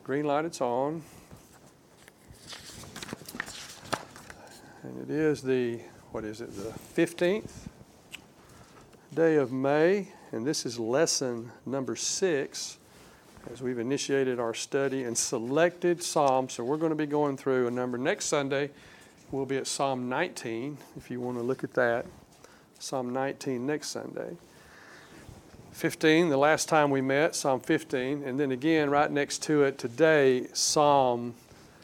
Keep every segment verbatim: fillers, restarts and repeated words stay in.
Green light, it's on. And it is the, what is it, the fifteenth day of May. And this is lesson number six as we've initiated our study and selected Psalms. So we're going to be going through a number. Next Sunday, we'll be at Psalm nineteen, if you want to look at that. Psalm nineteen next Sunday. fifteen, the last time we met, Psalm fifteen. And then again, right next to it today, Psalm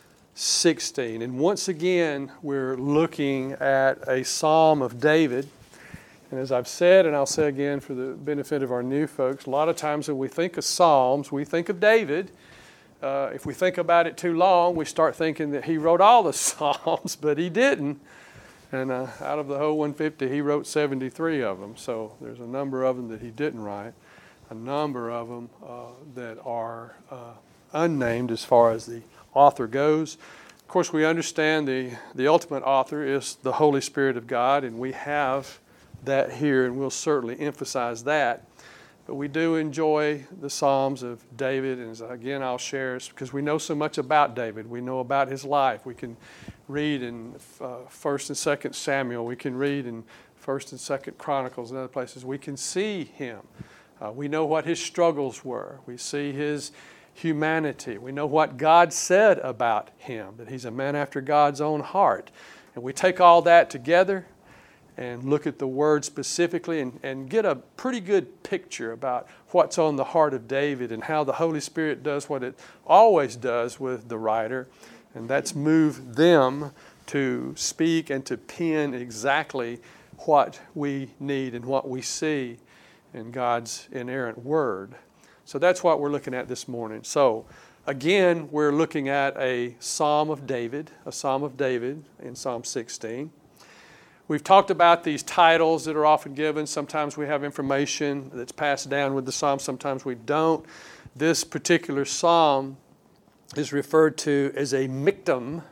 sixteen. And once again, we're looking at a Psalm of David. And as I've said, and I'll say again for the benefit of our new folks, a lot of times when we think of Psalms, we think of David. Uh, if we think about it too long, we start thinking that he wrote all the Psalms, but he didn't. And uh, out of the whole one hundred fifty, he wrote seventy-three of them. So there's a number of them that he didn't write, a number of them uh, that are uh, unnamed as far as the author goes. Of course, we understand the, the ultimate author is the Holy Spirit of God, and we have that here, and we'll certainly emphasize that. But we do enjoy the Psalms of David, and again, I'll share it because we know so much about David. We know about his life. We can read in uh, First and Second Samuel. We can read in First and Second Chronicles and other places. We can see him. Uh, we know what his struggles were. We see his humanity. We know what God said about him, that he's a man after God's own heart. And we take all that together and look at the Word specifically and, and get a pretty good picture about what's on the heart of David and how the Holy Spirit does what it always does with the writer, and that's move them to speak and to pen exactly what we need and what we see in God's inerrant Word. So that's what we're looking at this morning. So again, we're looking at a Psalm of David, a Psalm of David in Psalm sixteen. We've talked about these titles that are often given. Sometimes we have information that's passed down with the psalm. Sometimes we don't. This particular psalm is referred to as a miktam.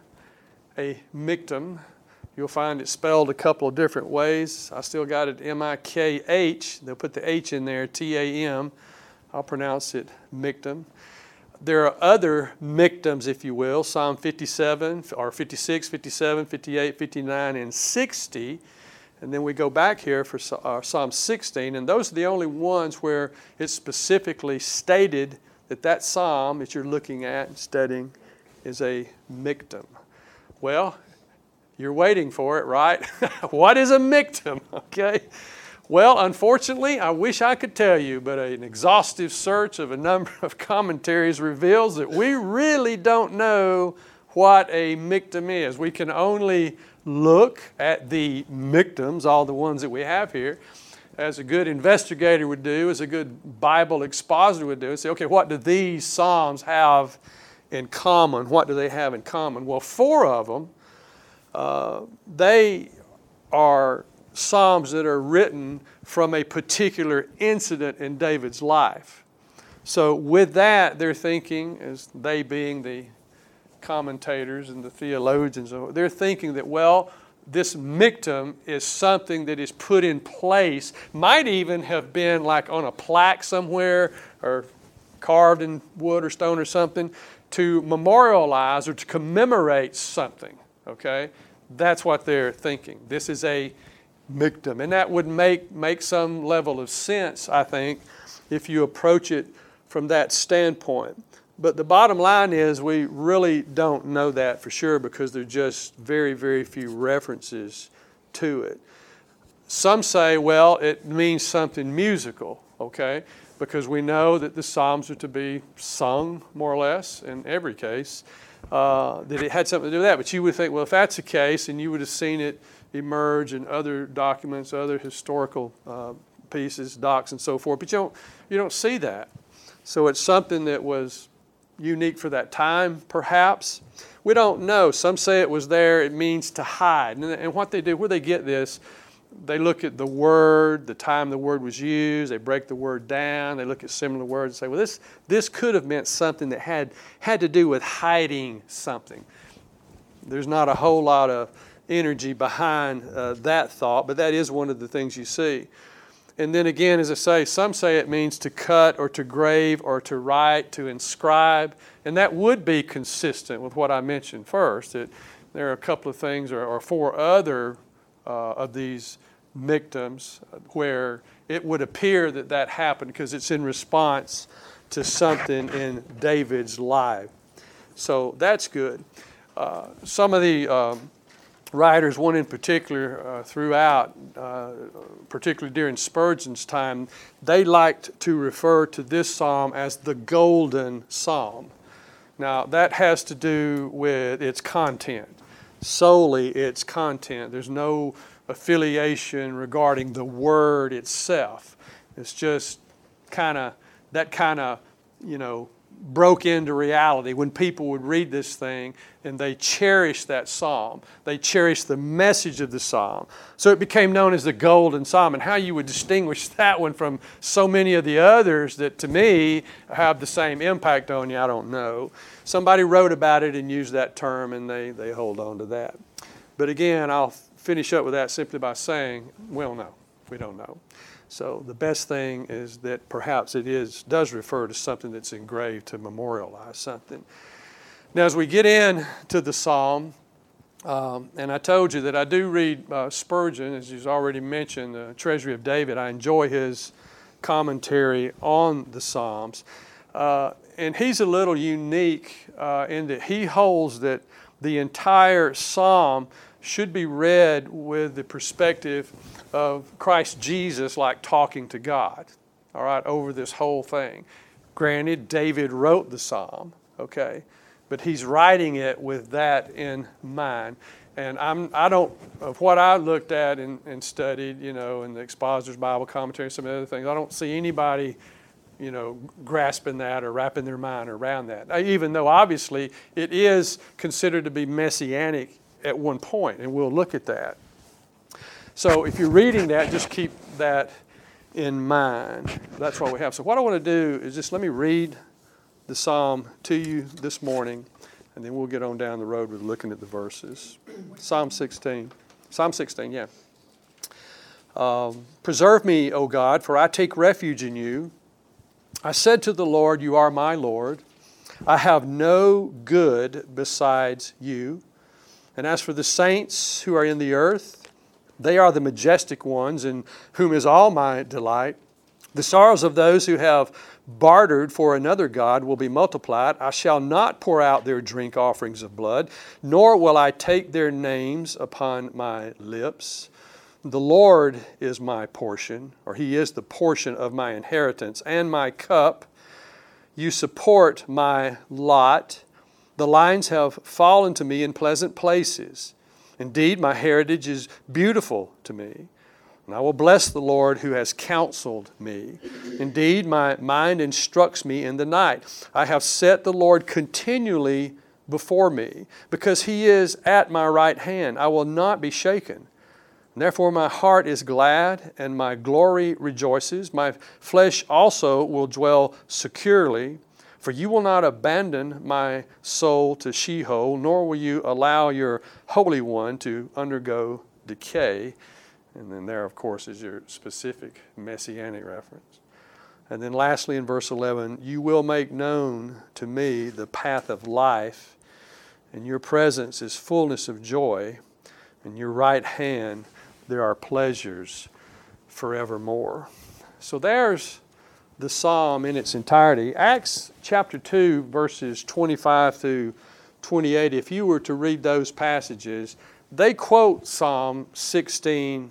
A miktam. You'll find it spelled a couple of different ways. I still got it M I K H. They'll put the H in there, T A M. I'll pronounce it miktam. There are other miktams, if you will, Psalm fifty-seven, or fifty-six, fifty-seven, fifty-eight, fifty-nine, and sixty. And then we go back here for uh, Psalm sixteen, and those are the only ones where it's specifically stated that that psalm that you're looking at and studying is a miktam. Well, you're waiting for it, right? What is a miktam? Okay. Well, unfortunately, I wish I could tell you, but an exhaustive search of a number of commentaries reveals that we really don't know what a miktam is. We can only look at the miktams, all the ones that we have here, as a good investigator would do, as a good Bible expositor would do, and say, okay, what do these Psalms have in common? What do they have in common? Well, four of them, uh, they are Psalms that are written from a particular incident in David's life. So with that, they're thinking, as they being the commentators and the theologians, they're thinking that, well, this miktam is something that is put in place, might even have been like on a plaque somewhere or carved in wood or stone or something to memorialize or to commemorate something, okay? That's what they're thinking. This is a miktam. And that would make, make some level of sense, I think, if you approach it from that standpoint. But the bottom line is we really don't know that for sure because there are just very, very few references to it. Some say, well, it means something musical, okay? Because we know that the Psalms are to be sung, more or less, in every case, uh, that it had something to do with that. But you would think, well, if that's the case, and you would have seen it emerge in other documents, other historical uh, pieces, docs, and so forth. But you don't, you don't see that. So it's something that was unique for that time, perhaps. We don't know. Some say it was there. It means to hide. And, and what they do, where they get this, they look at the word, the time the word was used. They break the word down. They look at similar words and say, well, this, this could have meant something that had, had to do with hiding something. There's not a whole lot of energy behind uh, that thought, but that is one of the things you see. And then again, as I say, some say it means to cut or to grave or to write, to inscribe. And that would be consistent with what I mentioned first. That there are a couple of things or, or four other uh, of these mikdams where it would appear that that happened because it's in response to something in David's life. So that's good. Uh, some of the um, writers, one in particular uh, throughout, uh, particularly during Spurgeon's time, they liked to refer to this psalm as the Golden Psalm. Now that has to do with its content, solely its content. There's no affiliation regarding the word itself. It's just kind of, that kind of, you know, broke into reality when people would read this thing and they cherished that psalm. They cherished the message of the psalm. So it became known as the Golden Psalm. And how you would distinguish that one from so many of the others that to me have the same impact on you, I don't know. Somebody wrote about it and used that term and they, they hold on to that. But again, I'll finish up with that simply by saying, well, no, we don't know. So the best thing is that perhaps it is does refer to something that's engraved to memorialize something. Now, as we get into the psalm, um, and I told you that I do read uh, Spurgeon, as you've already mentioned, the Treasury of David. I enjoy his commentary on the Psalms. Uh, and he's a little unique uh, in that he holds that the entire psalm should be read with the perspective of Christ Jesus like talking to God, all right, over this whole thing. Granted, David wrote the psalm, okay, but he's writing it with that in mind. And I'm, I don't, of what I looked at and, and studied, you know, in the Expositor's Bible Commentary and some other things, I don't see anybody, you know, grasping that or wrapping their mind around that. Even though obviously it is considered to be messianic at one point, and we'll look at that. So if you're reading that, just keep that in mind. That's what we have. So what I want to do is just let me read the psalm to you this morning, and then we'll get on down the road with looking at the verses. Psalm sixteen. Psalm sixteen, yeah. Um, Preserve me, O God, for I take refuge in you. I said to the Lord, you are my Lord. I have no good besides you. And as for the saints who are in the earth, they are the majestic ones in whom is all my delight. The sorrows of those who have bartered for another god will be multiplied. I shall not pour out their drink offerings of blood, nor will I take their names upon my lips. The Lord is my portion, or He is the portion of my inheritance and my cup. You support my lot. The lines have fallen to me in pleasant places. Indeed, my heritage is beautiful to me. And I will bless the Lord who has counseled me. Indeed, my mind instructs me in the night. I have set the Lord continually before me, because He is at my right hand. I will not be shaken. And therefore my heart is glad, and my glory rejoices. My flesh also will dwell securely. For you will not abandon my soul to Sheol, nor will you allow your Holy One to undergo decay. And then there, of course, is your specific messianic reference. And then lastly, in verse eleven, you will make known to me the path of life. In your presence is fullness of joy. In your right hand there are pleasures forevermore. So there's the psalm in its entirety. Acts chapter two, verses twenty-five through twenty-eight, if you were to read those passages, they quote Psalm sixteen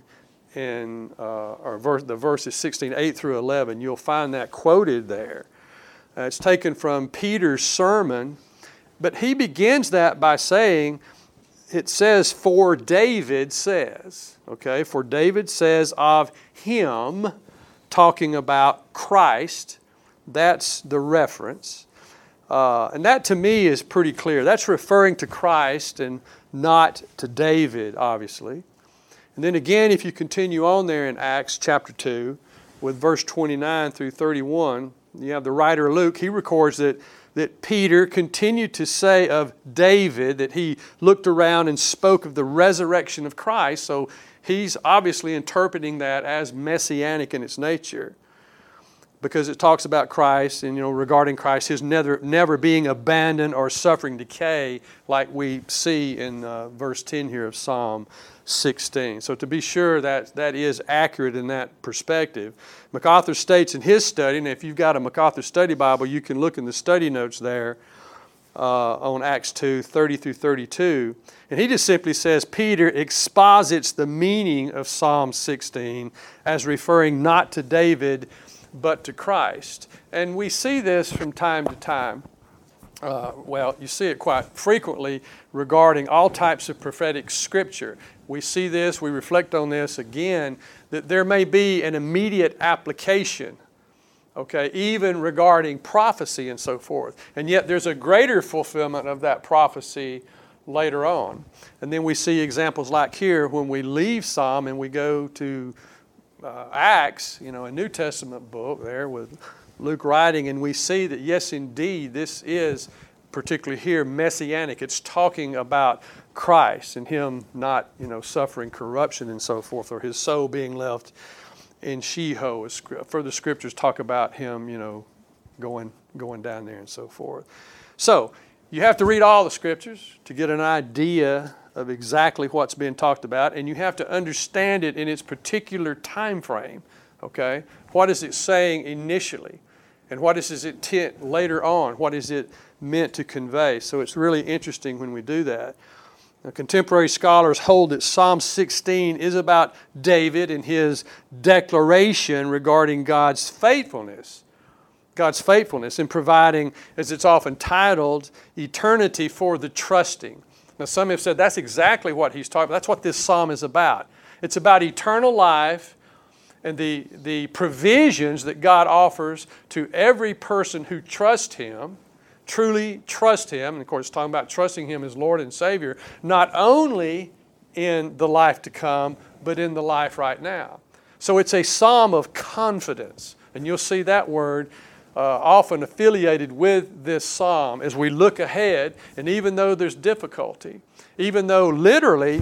in, uh, or verse, the verses sixteen, eight through eleven. You'll find that quoted there. Uh, it's taken from Peter's sermon, but he begins that by saying, it says, for David says, okay, for David says of him, talking about Christ. That's the reference. Uh, and that to me is pretty clear. That's referring to Christ and not to David, obviously. And then again, if you continue on there in Acts chapter two with verse twenty-nine through thirty-one, you have the writer Luke, he records that, that Peter continued to say of David that he looked around and spoke of the resurrection of Christ. So he's obviously interpreting that as messianic in its nature, because it talks about Christ and, you know, regarding Christ, his never, never being abandoned or suffering decay, like we see in uh, verse ten here of Psalm sixteen. So to be sure that that is accurate in that perspective. MacArthur states in his study, and if you've got a MacArthur study Bible, you can look in the study notes there uh, on Acts two, thirty through thirty-two. And he just simply says, Peter exposits the meaning of Psalm sixteen as referring not to David, but to Christ. And we see this from time to time. Uh, well, you see it quite frequently regarding all types of prophetic scripture. We see this, we reflect on this again, that there may be an immediate application, okay, even regarding prophecy and so forth. And yet there's a greater fulfillment of that prophecy later on. And then we see examples like here when we leave Psalm and we go to uh, Acts, you know, a New Testament book there with Luke writing, and we see that yes, indeed, this is particularly here messianic. It's talking about Christ and him not, you know, suffering corruption and so forth, or his soul being left in Sheol. Further scriptures talk about him, you know, going going down there and so forth. So you have to read all the scriptures to get an idea of exactly what's being talked about, and you have to understand it in its particular time frame. Okay, what is it saying initially, and what is its intent later on? What is it meant to convey? So it's really interesting when we do that. Now, contemporary scholars hold that Psalm sixteen is about David and his declaration regarding God's faithfulness. God's faithfulness in providing, as it's often titled, eternity for the trusting. Now, some have said that's exactly what he's talking about. That's what this psalm is about. It's about eternal life and the, the provisions that God offers to every person who trusts him, truly trust him. And of course, it's talking about trusting him as Lord and Savior, not only in the life to come, but in the life right now. So it's a psalm of confidence. And you'll see that word Uh, often affiliated with this psalm as we look ahead. And even though there's difficulty, even though literally,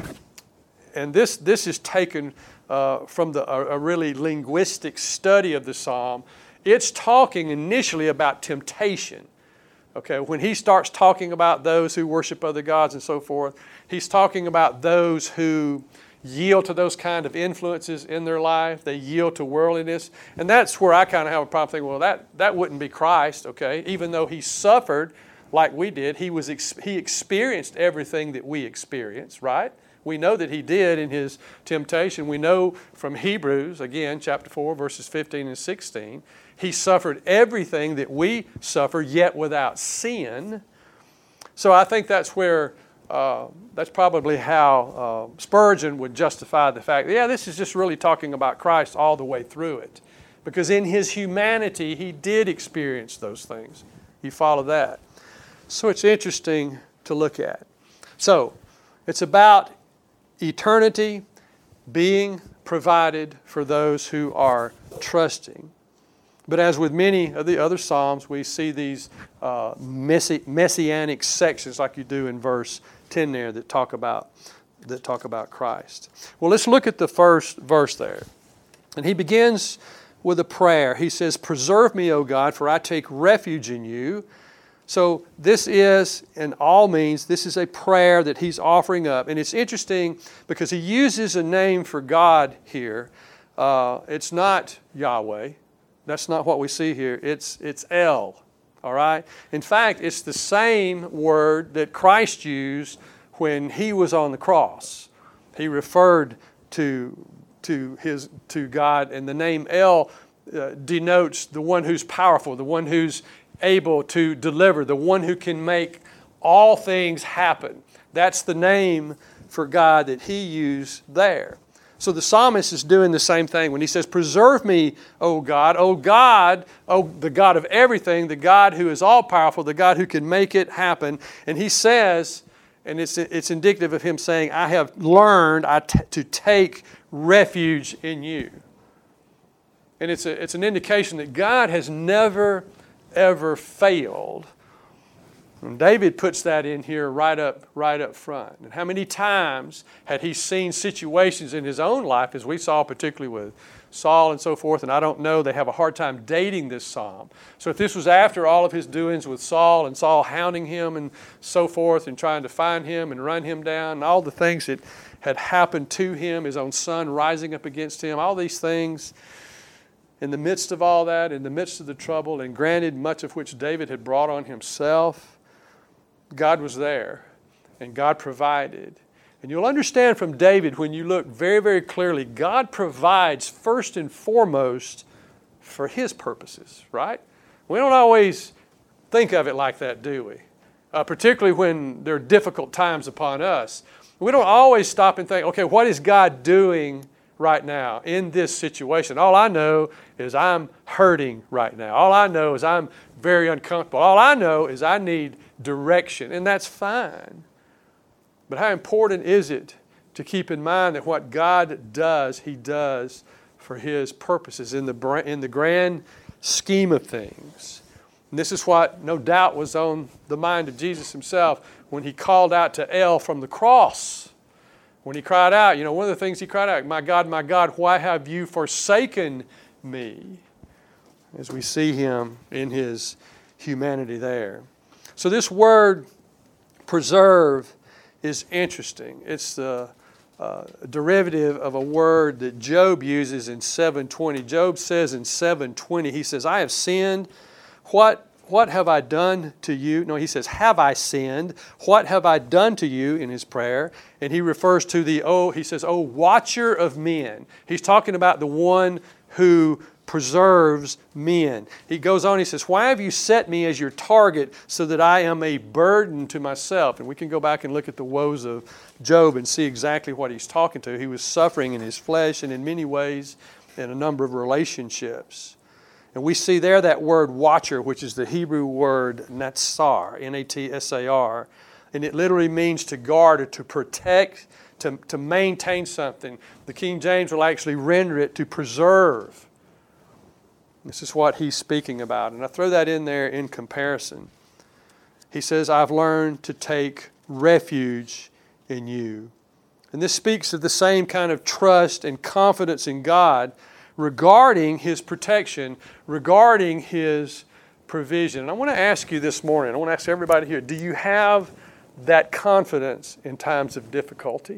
and this this is taken uh, from the, a, a really linguistic study of the psalm, it's talking initially about temptation. Okay, when he starts talking about those who worship other gods and so forth, he's talking about those who yield to those kind of influences in their life. They yield to worldliness. And that's where I kind of have a problem thinking, well, that, that wouldn't be Christ, okay? Even though he suffered like we did, he was he experienced everything that we experience, right? We know that he did in his temptation. We know from Hebrews, again, chapter four, verses fifteen and sixteen, he suffered everything that we suffer, yet without sin. So I think that's where Uh, that's probably how uh, Spurgeon would justify the fact that, yeah, this is just really talking about Christ all the way through it. Because in his humanity, he did experience those things. You follow that? So it's interesting to look at. So it's about eternity being provided for those who are trusting. But as with many of the other Psalms, we see these uh, messi- messianic sections like you do in verse ten there that talk about that talk about Christ. Well, let's look at the first verse there. And he begins with a prayer. He says, "Preserve me, O God, for I take refuge in you." So this is, in all means, this is a prayer that he's offering up. And it's interesting because he uses a name for God here. Uh, it's not Yahweh. That's not what we see here. It's it's El, all right? In fact, it's the same word that Christ used when he was on the cross. He referred to to his to God, and the name El uh, denotes the one who's powerful, the one who's able to deliver, the one who can make all things happen. That's the name for God that he used there. So the psalmist is doing the same thing when he says, "Preserve me, O God, O God, O the God of everything, the God who is all-powerful, the God who can make it happen." And he says, and it's it's indicative of him saying, "I have learned I t- to take refuge in you." And it's a, it's an indication that God has never, ever failed. And David puts that in here right up, right up front. And how many times had he seen situations in his own life, as we saw particularly with Saul and so forth, and I don't know, they have a hard time dating this psalm. So if this was after all of his doings with Saul and Saul hounding him and so forth and trying to find him and run him down, and all the things that had happened to him, his own son rising up against him, all these things, in the midst of all that, in the midst of the trouble, and granted much of which David had brought on himself, God was there, and God provided. And you'll understand from David when you look very, very clearly, God provides first and foremost for His purposes, right? We don't always think of it like that, do we? Uh, particularly when there are difficult times upon us. We don't always stop and think, okay, what is God doing right now in this situation? All I know is I'm hurting right now. All I know is I'm very uncomfortable. All I know is I need direction, and that's fine. But how important is it to keep in mind that what God does, He does for His purposes in the, in the grand scheme of things. And this is what no doubt was on the mind of Jesus Himself when He called out to El from the cross. When He cried out, you know, one of the things He cried out, "My God, my God, why have you forsaken me?" As we see Him in His humanity there. So this word preserve is interesting. It's the uh, derivative of a word that Job uses in seven twenty. Job says in seven twenty, he says, "I have sinned. What, what have I done to you?" No, he says, "Have I sinned? What have I done to you?" in his prayer. And he refers to the, oh, he says, "Oh, watcher of men." He's talking about the one who preserves men. He goes on, he says, "Why have you set me as your target so that I am a burden to myself?" And we can go back and look at the woes of Job and see exactly what he's talking to. He was suffering in his flesh and in many ways in a number of relationships. And we see there that word watcher, which is the Hebrew word natsar, N A T S A R. And it literally means to guard or to protect, to, to maintain something. The King James will actually render it to preserve. This is what he's speaking about. And I throw that in there in comparison. He says, "I've learned to take refuge in you." And this speaks of the same kind of trust and confidence in God regarding His protection, regarding His provision. And I want to ask you this morning, I want to ask everybody here, do you have that confidence in times of difficulty?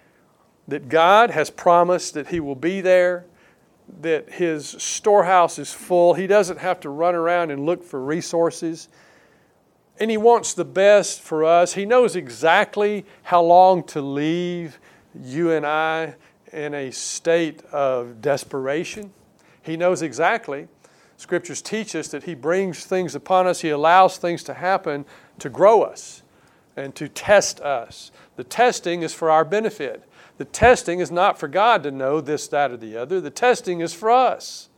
That God has promised that He will be there, that His storehouse is full. He doesn't have to run around and look for resources. And He wants the best for us. He knows exactly how long to leave you and I in a state of desperation. He knows exactly. Scriptures teach us that He brings things upon us. He allows things to happen to grow us and to test us. The testing is for our benefit. The testing is not for God to know this, that, or the other. The testing is for us.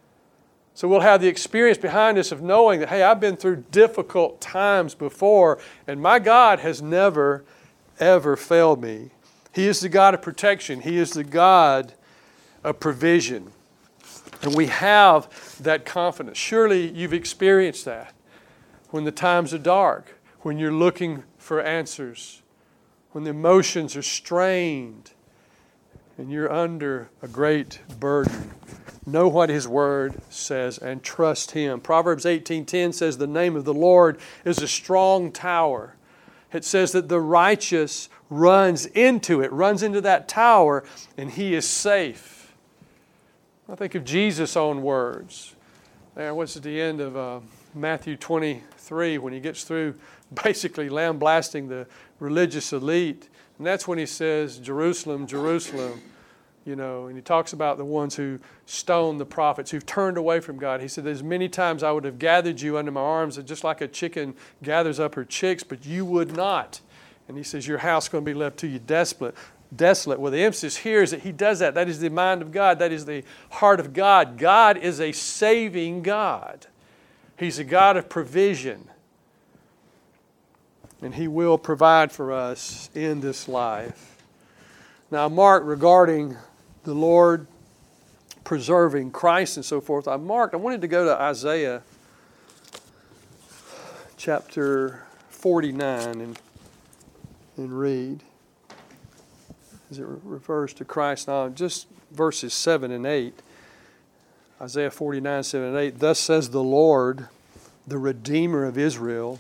So we'll have the experience behind us of knowing that, hey, I've been through difficult times before, and my God has never, ever failed me. He is the God of protection. He is the God of provision. And we have that confidence. Surely you've experienced that when the times are dark, when you're looking for answers, when the emotions are strained and you're under a great burden. Know what His Word says and trust Him. Proverbs eighteen ten says, "The name of the Lord is a strong tower." It says that the righteous runs into it, runs into that tower, and he is safe. I think of Jesus' own words. There, what's at the end of uh, Matthew twenty-three when He gets through basically lambasting the religious elite. And that's when He says, "Jerusalem, Jerusalem," you know, and He talks about the ones who stoned the prophets, who've turned away from God. He said, "There's many times I would have gathered you under my arms, just like a chicken gathers up her chicks, but you would not." And He says, "Your house is going to be left to you desolate." Desolate. Well, the emphasis here is that He does that. That is the mind of God. That is the heart of God. God is a saving God. He's a God of provision. And He will provide for us in this life. Now, Mark, regarding the Lord preserving Christ and so forth, I marked, I wanted to go to Isaiah chapter forty-nine and, and read, as it refers to Christ. Now, just verses seven and eight. Isaiah forty-nine, seven and eight. Thus says the Lord, the Redeemer of Israel,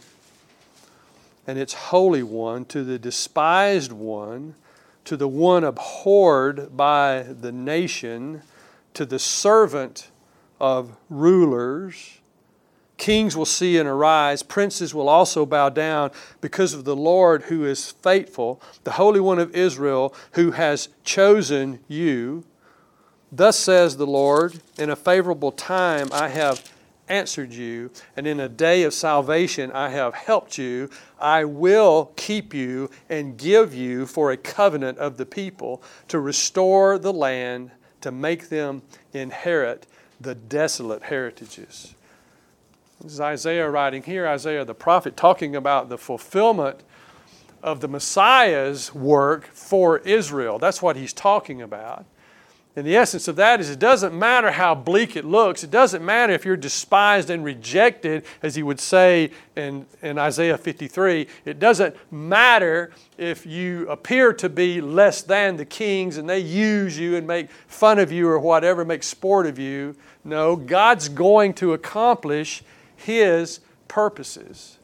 and its Holy One, to the despised one, to the one abhorred by the nation, to the servant of rulers. Kings will see and arise, princes will also bow down because of the Lord who is faithful, the Holy One of Israel who has chosen you. Thus says the Lord, in a favorable time I have answered you, and in a day of salvation I have helped you. I will keep you and give you for a covenant of the people, to restore the land, to make them inherit the desolate heritages. This is Isaiah writing here, Isaiah the prophet, talking about the fulfillment of the Messiah's work for Israel. That's what he's talking about. And the essence of that is it doesn't matter how bleak it looks. It doesn't matter if you're despised and rejected, as he would say in, in Isaiah fifty-three. It doesn't matter if you appear to be less than the kings and they use you and make fun of you or whatever, make sport of you. No, God's going to accomplish His purposes.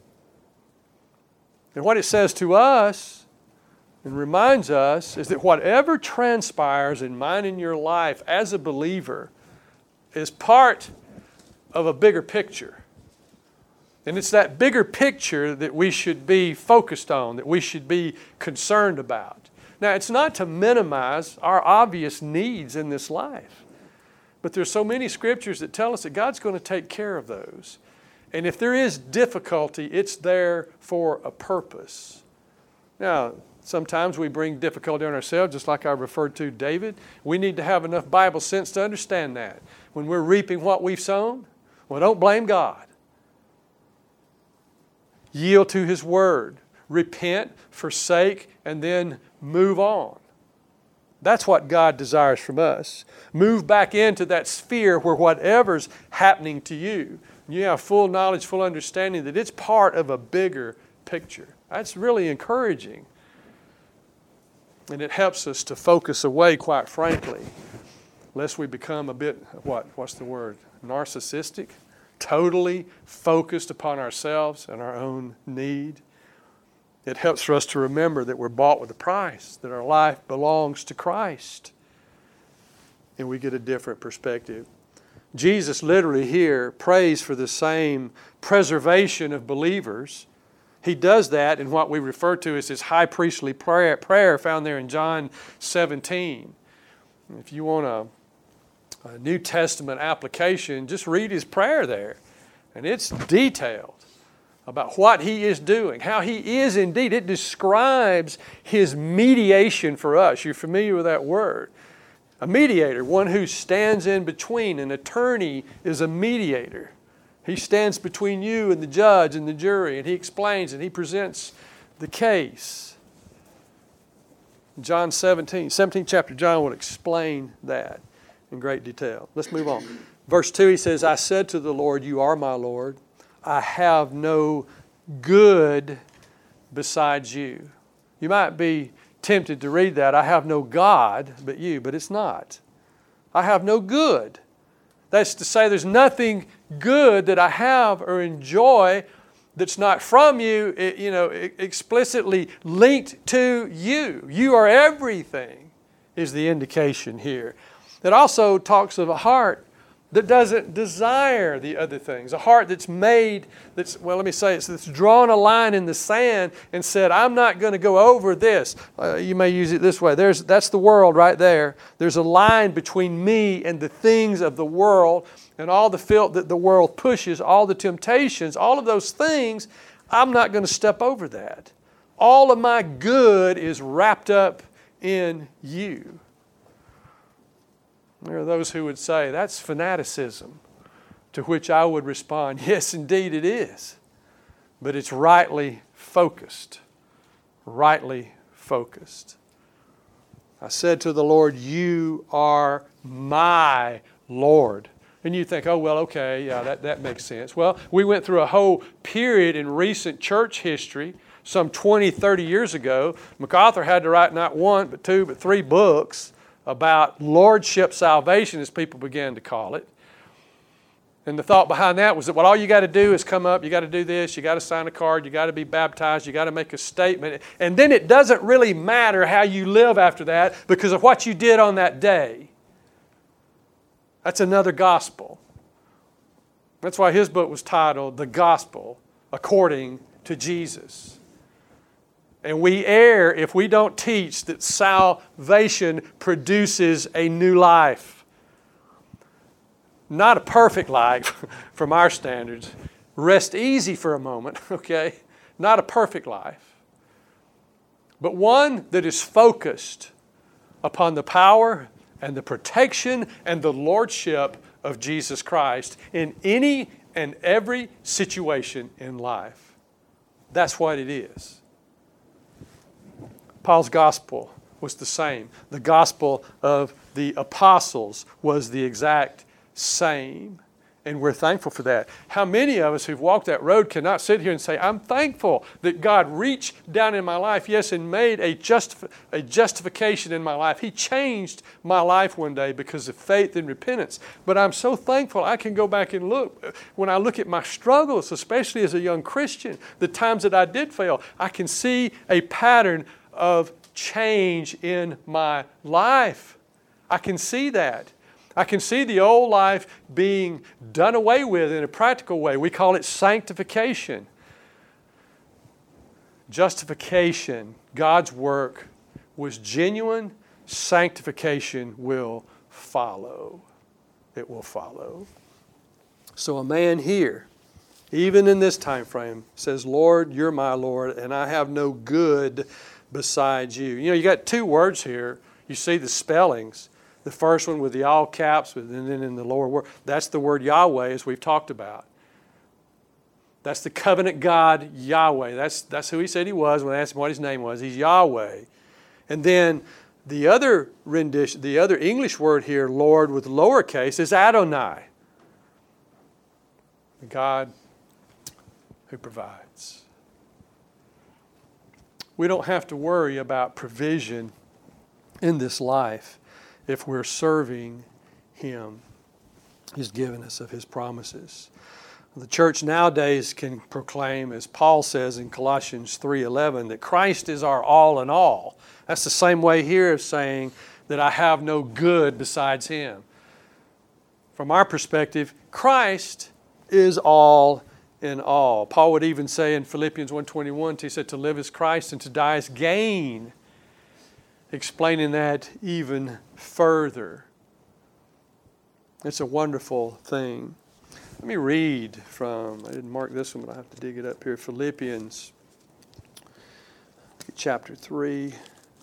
And what it says to us and reminds us is that whatever transpires in mine and your life as a believer is part of a bigger picture. And it's that bigger picture that we should be focused on, that we should be concerned about. Now, it's not to minimize our obvious needs in this life, but there's so many scriptures that tell us that God's going to take care of those. And if there is difficulty, it's there for a purpose. Now, sometimes we bring difficulty on ourselves, just like I referred to David. We need to have enough Bible sense to understand that. When we're reaping what we've sown, well, don't blame God. Yield to His Word. Repent, forsake, and then move on. That's what God desires from us. Move back into that sphere where whatever's happening to you, you have full knowledge, full understanding that it's part of a bigger picture. That's really encouraging. And it helps us to focus away, quite frankly, lest we become a bit, what? What's the word? Narcissistic? Totally focused upon ourselves and our own need. It helps for us to remember that we're bought with a price, that our life belongs to Christ. And we get a different perspective. Jesus literally here prays for the same preservation of believers. He does that in what we refer to as his high priestly prayer, prayer found there in John seventeen. If you want a, a New Testament application, just read his prayer there. And it's detailed about what he is doing, how he is indeed. It describes his mediation for us. You're familiar with that word. A mediator, one who stands in between. An attorney is a mediator. He stands between you and the judge and the jury, and he explains and he presents the case. John seventeen, seventeenth chapter, John will explain that in great detail. Let's move on. Verse two, he says, I said to the Lord, you are my Lord. I have no good besides you. You might be tempted to read that. I have no God but you, but it's not. I have no good. That's to say there's nothing good that I have or enjoy that's not from you, it, you know, explicitly linked to you. You are everything is the indication here. It also talks of a heart that doesn't desire the other things. A heart that's made, that's, well, let me say it, that's drawn a line in the sand and said, I'm not going to go over this. Uh, you may use it this way. There's, that's the world right there. There's a line between me and the things of the world and all the filth that the world pushes, all the temptations, all of those things. I'm not going to step over that. All of my good is wrapped up in you. There are those who would say, that's fanaticism, to which I would respond, yes, indeed it is. But it's rightly focused, rightly focused. I said to the Lord, you are my Lord. And you think, oh, well, okay, yeah, that, that makes sense. Well, we went through a whole period in recent church history, some twenty, thirty years ago. MacArthur had to write not one, but two, but three books about lordship salvation, as people began to call it. And the thought behind that was that, well, all you got to do is come up, you got to do this, you got to sign a card, you got to be baptized, you got to make a statement. And then it doesn't really matter how you live after that because of what you did on that day. That's another gospel. That's why his book was titled The Gospel According to Jesus. And we err if we don't teach that salvation produces a new life. Not a perfect life from our standards. Rest easy for a moment, okay? Not a perfect life. But one that is focused upon the power and the protection and the lordship of Jesus Christ in any and every situation in life. That's what it is. Paul's gospel was the same. The gospel of the apostles was the exact same. And we're thankful for that. How many of us who've walked that road cannot sit here and say, I'm thankful that God reached down in my life, yes, and made a, justif- a justification in my life. He changed my life one day because of faith and repentance. But I'm so thankful I can go back and look. When I look at my struggles, especially as a young Christian, the times that I did fail, I can see a pattern of change in my life. I can see that. I can see the old life being done away with in a practical way. We call it sanctification. Justification, God's work, was genuine. Sanctification will follow. It will follow. So a man here, even in this time frame, says, Lord, you're my Lord, and I have no good besides you. You know, you got two words here. You see the spellings. The first one with the all caps, and then in the lower word, that's the word Yahweh, as we've talked about. That's the covenant God, Yahweh. That's, that's who he said he was when I asked him what his name was. He's Yahweh. And then the other rendition, the other English word here, Lord with lowercase, is Adonai. The God who provides. We don't have to worry about provision in this life if we're serving Him. He's given us of His promises. The church nowadays can proclaim, as Paul says in Colossians three eleven, that Christ is our all in all. That's the same way here of saying that I have no good besides Him. From our perspective, Christ is all in all. Paul would even say in Philippians one twenty-one, he said, to live is Christ and to die is gain. Explaining that even further. It's a wonderful thing. Let me read from, I didn't mark this one, but I have to dig it up here, Philippians chapter three.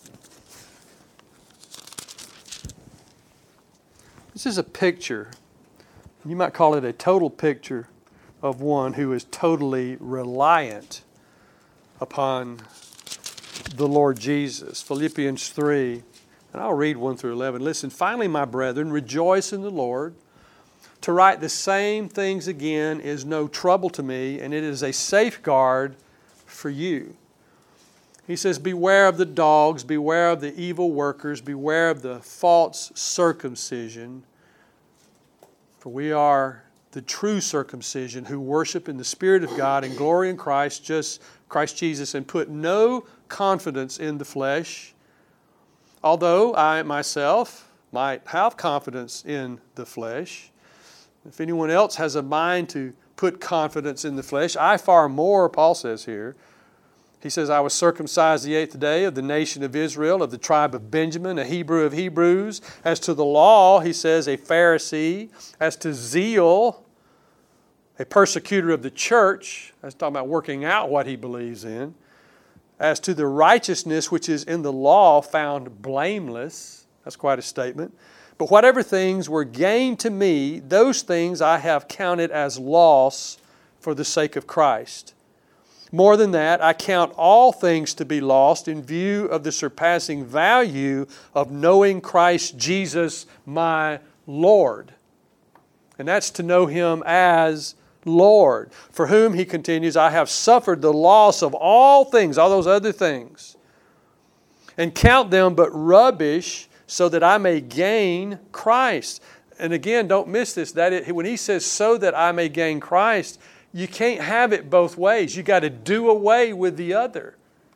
This is a picture, you might call it a total picture of one who is totally reliant upon the Lord Jesus. Philippians three, and I'll read one through eleven. Listen, finally, my brethren, rejoice in the Lord. To write the same things again is no trouble to me, and it is a safeguard for you. He says, beware of the dogs, beware of the evil workers, beware of the false circumcision, for we are the true circumcision who worship in the Spirit of God and glory in Christ, just Christ Jesus, and put no confidence in the flesh, although I myself might have confidence in the flesh. If anyone else has a mind to put confidence in the flesh, I far more, Paul says here. He says, I was circumcised the eighth day of the nation of Israel, of the tribe of Benjamin, a Hebrew of Hebrews. As to the law, he says, a Pharisee. As to zeal, a persecutor of the church. That's talking about working out what he believes in. As to the righteousness which is in the law, found blameless. That's quite a statement. But whatever things were gained to me, those things I have counted as loss for the sake of Christ. More than that, I count all things to be lost in view of the surpassing value of knowing Christ Jesus my Lord, And that's to know Him as Lord, for whom, he continues, I have suffered the loss of all things, all those other things, and count them but rubbish, so that I may gain Christ. And again, don't miss this, that it, when he says, so that I may gain Christ, you can't have it both ways. You got to do away with the other.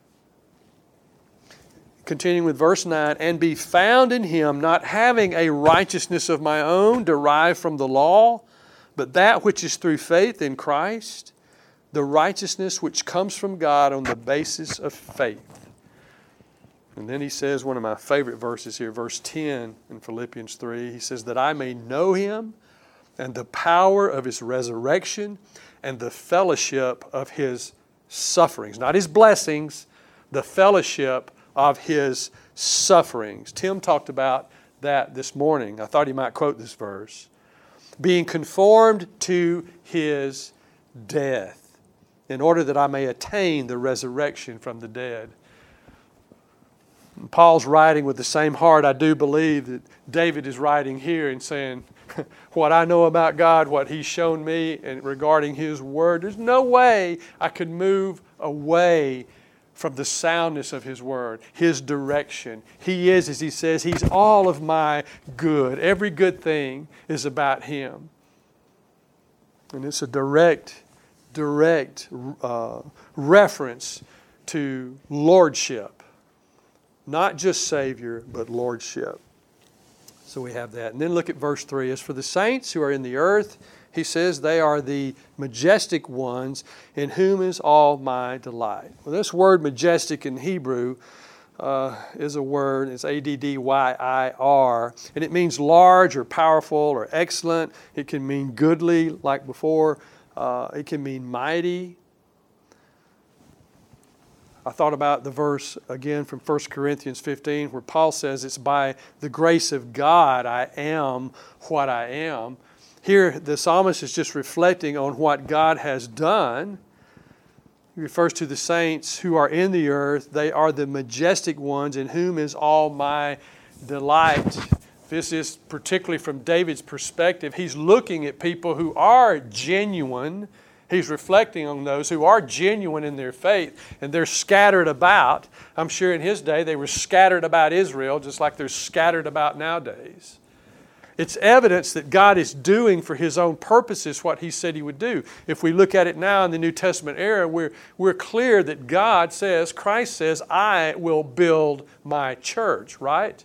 Continuing with verse nine, and be found in Him, not having a righteousness of my own derived from the law, but that which is through faith in Christ, the righteousness which comes from God on the basis of faith. And then he says, one of my favorite verses here, verse ten in Philippians three, he says, that I may know Him and the power of His resurrection and the fellowship of His sufferings. Not His blessings, the fellowship of His sufferings. Tim talked about that this morning. I thought he might quote this verse. Being conformed to His death, in order that I may attain the resurrection from the dead. And Paul's writing with the same heart, I do believe, that David is writing here and saying, what I know about God, what He's shown me and regarding His Word, there's no way I could move away from the soundness of His Word, His direction. He is, as he says, He's all of my good. Every good thing is about Him. And it's a direct, direct uh, reference to lordship. Not just Savior, but lordship. So we have that. And then look at verse three. As for the saints who are in the earth, he says, they are the majestic ones in whom is all my delight. Well, this word majestic in Hebrew uh, is a word, it's A D D Y I R, and it means large or powerful or excellent. It can mean goodly, like before. Uh, it can mean mighty. I thought about the verse again from First Corinthians fifteen where Paul says it's by the grace of God I am what I am. Here the psalmist is just reflecting on what God has done. He refers to the saints who are in the earth. They are the majestic ones in whom is all my delight. This is particularly from David's perspective. He's looking at people who are genuine. He's reflecting on those who are genuine in their faith, and they're scattered about. I'm sure in his day they were scattered about Israel, just like they're scattered about nowadays. It's evidence that God is doing for His own purposes what He said He would do. If we look at it now in the New Testament era, we're, we're clear that God says, Christ says, I will build my church, right?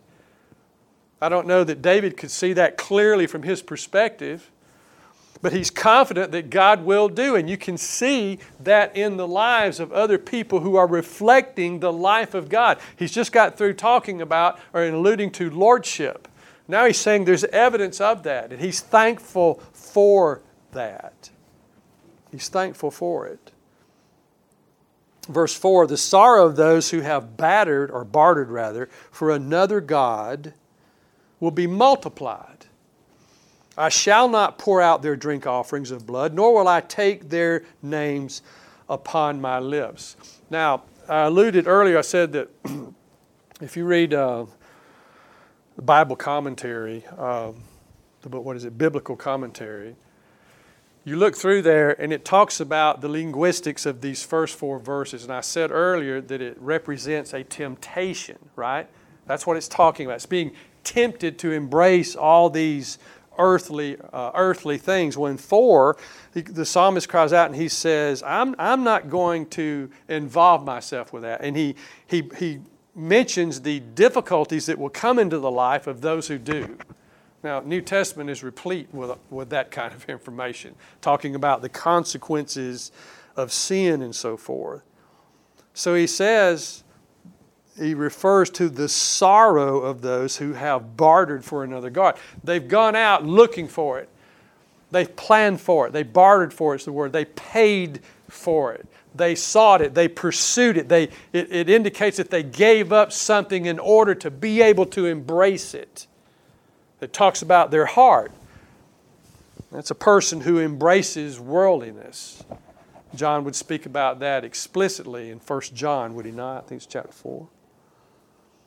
I don't know that David could see that clearly from his perspective, but he's confident that God will do. And you can see that in the lives of other people who are reflecting the life of God. He's just got through talking about or alluding to lordship. Now he's saying there's evidence of that. And he's thankful for that. He's thankful for it. Verse four, the sorrow of those who have battered, or bartered rather, for another God will be multiplied. I shall not pour out their drink offerings of blood, nor will I take their names upon my lips. Now, I alluded earlier, I said that if you read uh, the Bible commentary, uh, the, what is it, biblical commentary, you look through there and it talks about the linguistics of these first four verses. And I said earlier that it represents a temptation, right? That's what it's talking about. It's being tempted to embrace all these earthly uh, earthly things. When four, the, the psalmist cries out and he says, I'm, I'm not going to involve myself with that. And he, he, he mentions the difficulties that will come into the life of those who do. Now, New Testament is replete with, with that kind of information, talking about the consequences of sin and so forth. So he says, he refers to the sorrow of those who have bartered for another God. They've gone out looking for it. They've planned for it. They bartered for it, is the word. They paid for it. They sought it. They pursued it. They, it, it indicates that they gave up something in order to be able to embrace it. It talks about their heart. That's a person who embraces worldliness. John would speak about that explicitly in First John, would he not? I think it's chapter four.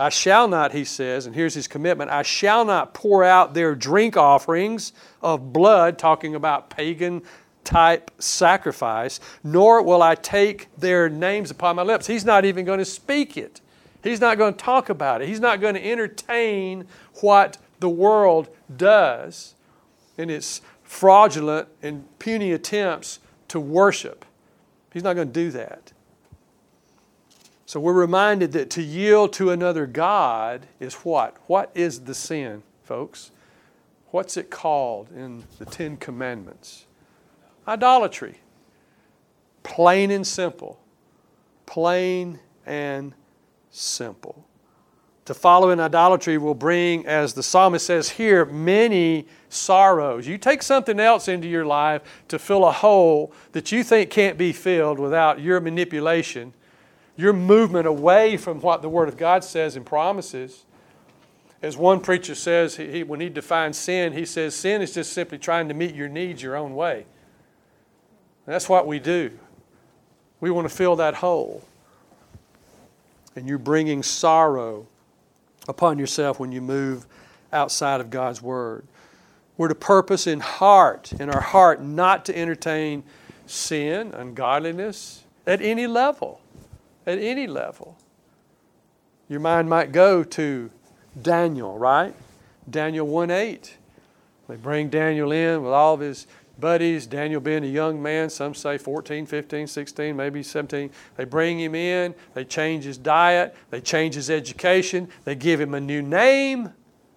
I shall not, he says, and here's his commitment, I shall not pour out their drink offerings of blood, talking about pagan type sacrifice, nor will I take their names upon my lips. He's not even going to speak it. He's not going to talk about it. He's not going to entertain what the world does in its fraudulent and puny attempts to worship. He's not going to do that. So we're reminded that to yield to another God is what? What is the sin, folks? What's it called in the Ten Commandments? Idolatry. Plain and simple. Plain and simple. To follow in idolatry will bring, as the psalmist says here, many sorrows. You take something else into your life to fill a hole that you think can't be filled without your manipulation, your movement away from what the Word of God says and promises. As one preacher says, he, when he defines sin, he says sin is just simply trying to meet your needs your own way. And that's what we do. We want to fill that hole. And you're bringing sorrow upon yourself when you move outside of God's Word. We're to purpose in heart, in our heart, not to entertain sin, ungodliness, at any level. At any level. Your mind might go to Daniel, right? Daniel one eight. They bring Daniel in with all of his buddies, Daniel being a young man, some say fourteen, fifteen, sixteen, maybe seventeen. They bring him in, they change his diet, they change his education, they give him a new name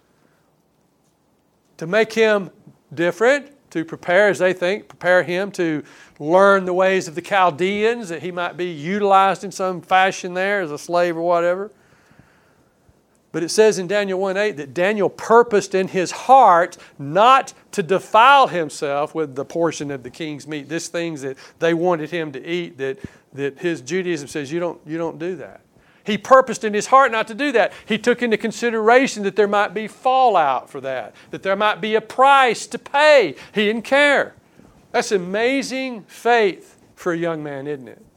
to make him different, to prepare, as they think, prepare him to learn the ways of the Chaldeans, that he might be utilized in some fashion there as a slave or whatever. But it says in Daniel one eight that Daniel purposed in his heart not to defile himself with the portion of the king's meat. These things that they wanted him to eat, that, that his Judaism says you don't, you don't do that. He purposed in his heart not to do that. He took into consideration that there might be fallout for that, that there might be a price to pay. He didn't care. That's amazing faith for a young man, isn't it?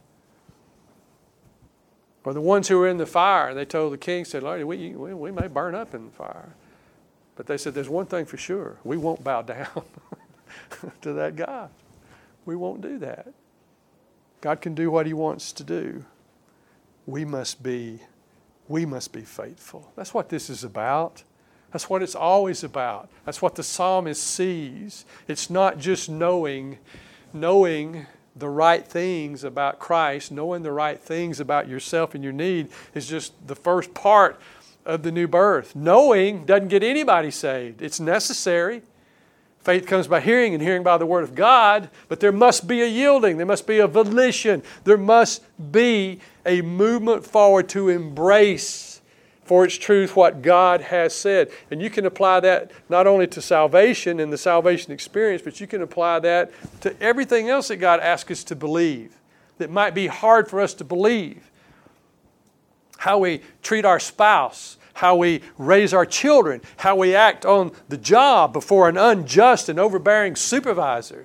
Or the ones who were in the fire, they told the king, said, Lord, we, we, we may burn up in the fire. But they said, there's one thing for sure. We won't bow down to that God. We won't do that. God can do what He wants to do. We must be, we must be faithful. That's what this is about. That's what it's always about. That's what the psalmist sees. It's not just knowing, knowing the right things about Christ, knowing the right things about yourself and your need is just the first part of the new birth. Knowing doesn't get anybody saved. It's necessary. Faith comes by hearing, and hearing by the Word of God, but there must be a yielding. There must be a volition. There must be a movement forward to embrace for its truth what God has said. And you can apply that not only to salvation and the salvation experience, but you can apply that to everything else that God asks us to believe that might be hard for us to believe. How we treat our spouse, how we raise our children, how we act on the job before an unjust and overbearing supervisor,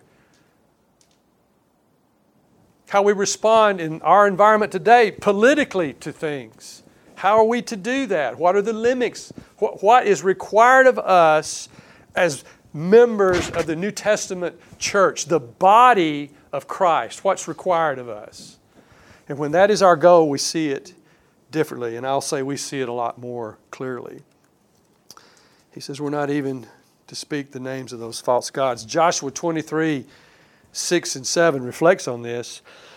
how we respond in our environment today politically to things. How are we to do that? What are the limits? What, what is required of us as members of the New Testament church, the body of Christ? What's required of us? And when that is our goal, we see it differently. And I'll say we see it a lot more clearly. He says we're not even to speak the names of those false gods. Joshua twenty-three, six and seven reflects on this.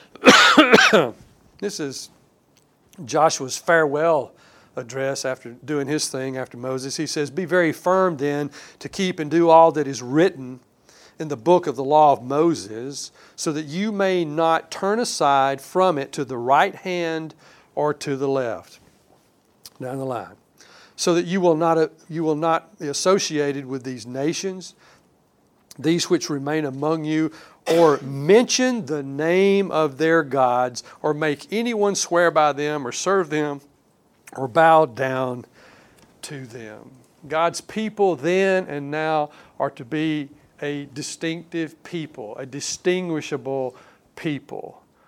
This is Joshua's farewell address after doing his thing after Moses. He says, be very firm then to keep and do all that is written in the book of the law of Moses, so that you may not turn aside from it to the right hand or to the left. Down the line. So that you will not, you will not be associated with these nations, these which remain among you, or mention the name of their gods, or make anyone swear by them, or serve them, or bow down to them. God's people then and now are to be a distinctive people, a distinguishable people.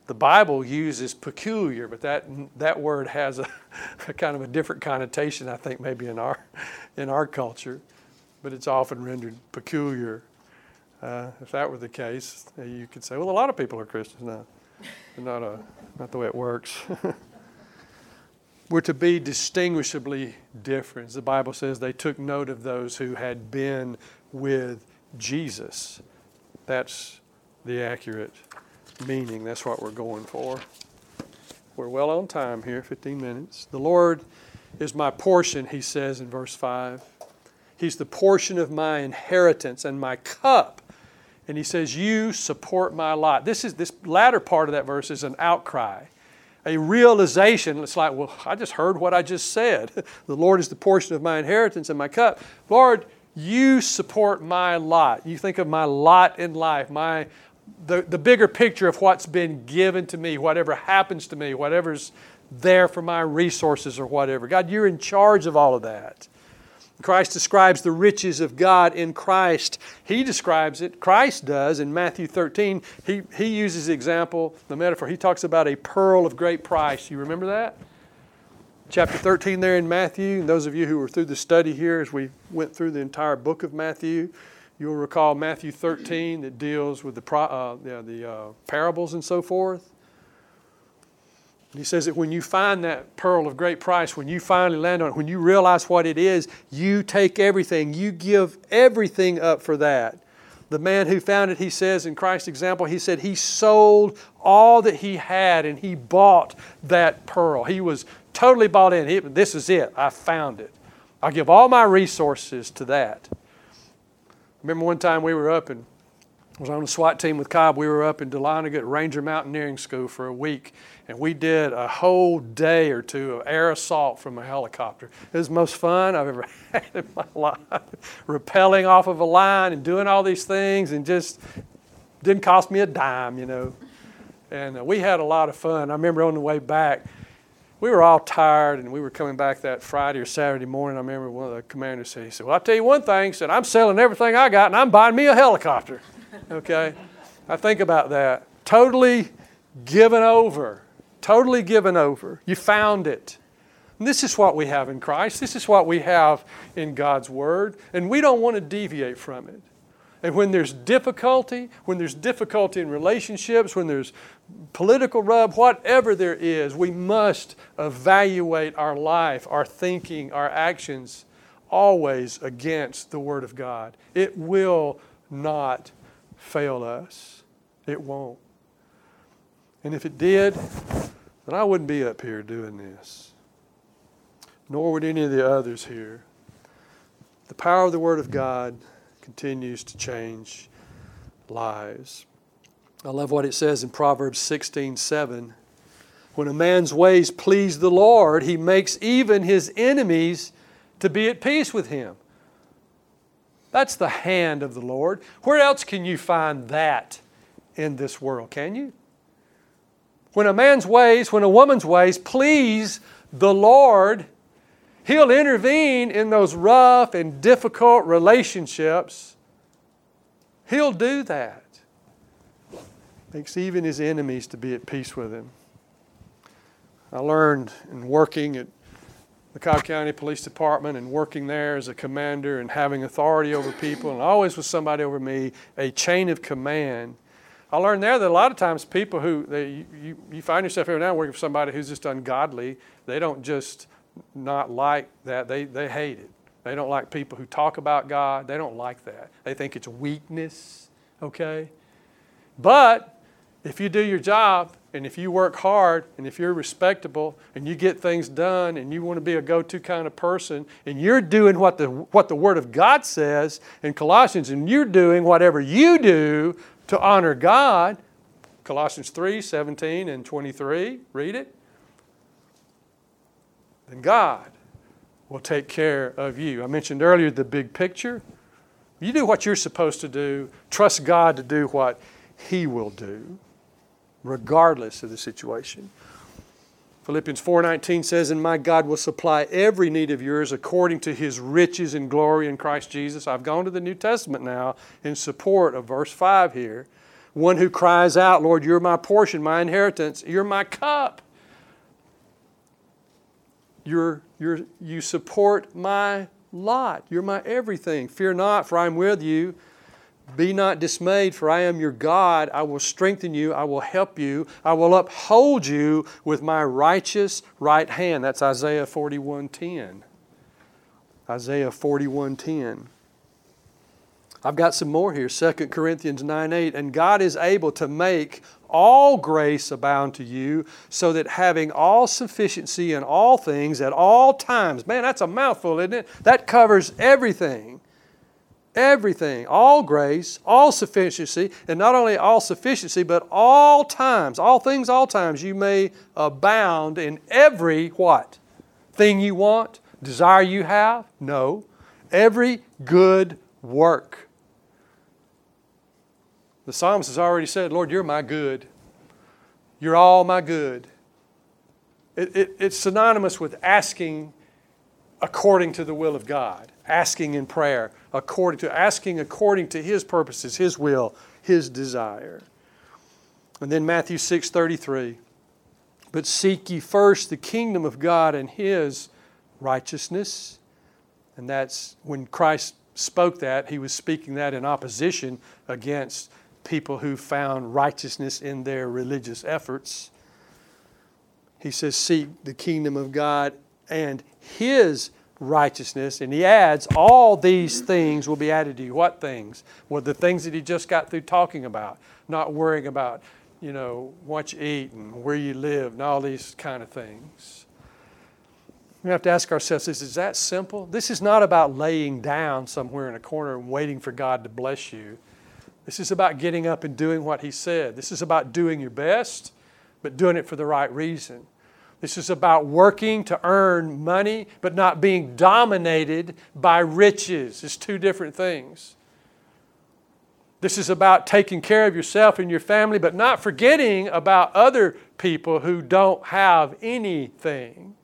The Bible uses peculiar, but that that word has a, a kind of a different connotation, I think, maybe in our in our culture. But it's often rendered peculiar. Uh, if that were the case, you could say, well, a lot of people are Christians. No, not a, not the way it works. We're to be distinguishably different. The Bible says they took note of those who had been with Jesus. That's the accurate meaning. That's what we're going for. We're well on time here, fifteen minutes. The Lord is my portion, he says in verse five. He's the portion of my inheritance and my cup. And he says, you support my lot. This is this latter part of that verse is an outcry, a realization. It's like, well, I just heard what I just said. The Lord is the portion of my inheritance and my cup. Lord, you support my lot. You think of my lot in life, my the, the bigger picture of what's been given to me, whatever happens to me, whatever's there for my resources or whatever. God, you're in charge of all of that. Christ describes the riches of God in Christ. He describes it, Christ does, in Matthew thirteen. He, he uses the example, the metaphor. He talks about a pearl of great price. You remember that? Chapter thirteen there in Matthew. And those of you who were through the study here as we went through the entire book of Matthew, you'll recall Matthew thirteen that deals with the, uh, the, the uh, parables and so forth. He says that when you find that pearl of great price, when you finally land on it, when you realize what it is, you take everything. You give everything up for that. The man who found it, he says in Christ's example, he said he sold all that he had and he bought that pearl. He was totally bought in. He, this is it. I found it. I'll give all my resources to that. Remember one time we were up and I was on the SWAT team with Cobb. We were up in Dahlonega at Ranger Mountaineering School for a week, and we did a whole day or two of air assault from a helicopter. It was the most fun I've ever had in my life. Rappelling off of a line and doing all these things, and just didn't cost me a dime, you know. And uh, we had a lot of fun. I remember on the way back, we were all tired, and we were coming back that Friday or Saturday morning. I remember one of the commanders said, he said, well, I'll tell you one thing. He said, I'm selling everything I got, and I'm buying me a helicopter. Okay? I think about that. Totally given over. Totally given over. You found it. And this is what we have in Christ. This is what we have in God's Word. And we don't want to deviate from it. And when there's difficulty, when there's difficulty in relationships, when there's political rub, whatever there is, we must evaluate our life, our thinking, our actions, always against the Word of God. It will not fail us. It won't. And if it did, then I wouldn't be up here doing this. Nor would any of the others here. The power of the Word of God continues to change lives. I love what it says in Proverbs sixteen seven. When a man's ways please the Lord, he makes even his enemies to be at peace with him. That's the hand of the Lord. Where else can you find that in this world? Can you? When a man's ways, when a woman's ways please the Lord, He'll intervene in those rough and difficult relationships. He'll do that. Makes even His enemies to be at peace with Him. I learned in working at the Cobb County Police Department and working there as a commander and having authority over people, and always with somebody over me, a chain of command. I learned there that a lot of times people who, they, you, you find yourself every now working for somebody who's just ungodly, they don't just not like that, they, they hate it. They don't like people who talk about God. They don't like that. They think it's weakness, okay? But if you do your job, and if you work hard, and if you're respectable, and you get things done, and you want to be a go-to kind of person, and you're doing what the, what the Word of God says in Colossians, and you're doing whatever you do to honor God, Colossians three, seventeen and twenty-three, read it, then God will take care of you. I mentioned earlier the big picture. You do what you're supposed to do. Trust God to do what He will do, regardless of the situation. Philippians four nineteen says, and my God will supply every need of yours according to His riches and glory in Christ Jesus. I've gone to the New Testament now in support of verse five here, One who cries out, Lord, you're my portion, my inheritance, you're my cup. You're, you're, you support my lot. You're my everything. Fear not, for I am with you. Be not dismayed, for I am your God. I will strengthen you. I will help you. I will uphold you with my righteous right hand. That's Isaiah forty-one ten. Isaiah forty-one ten. I've got some more here. Second Corinthians nine eight. And God is able to make all grace abound to you, so that having all sufficiency in all things at all times. Man, that's a mouthful, isn't it? That covers everything. Everything. All grace, all sufficiency, and not only all sufficiency, but all times, all things, all times, you may abound in every what? Thing you want? Desire you have? No. Every good work. The psalmist has already said, Lord, you're my good. You're all my good. It, it, it's synonymous with asking according to the will of God. Asking in prayer, according to asking according to His purposes, His will, His desire. And then Matthew six thirty-three. But seek ye first the kingdom of God and His righteousness. And that's when Christ spoke that, He was speaking that in opposition against people who found righteousness in their religious efforts. He says, seek the kingdom of God and His righteousness. And He adds, all these things will be added to you. What things? Well, the things that He just got through talking about. Not worrying about, you know, what you eat and where you live and all these kind of things. We have to ask ourselves, is, is that simple? This is not about laying down somewhere in a corner and waiting for God to bless you. This is about getting up and doing what He said. This is about doing your best, but doing it for the right reason. This is about working to earn money, but not being dominated by riches. It's two different things. This is about taking care of yourself and your family, but not forgetting about other people who don't have anything.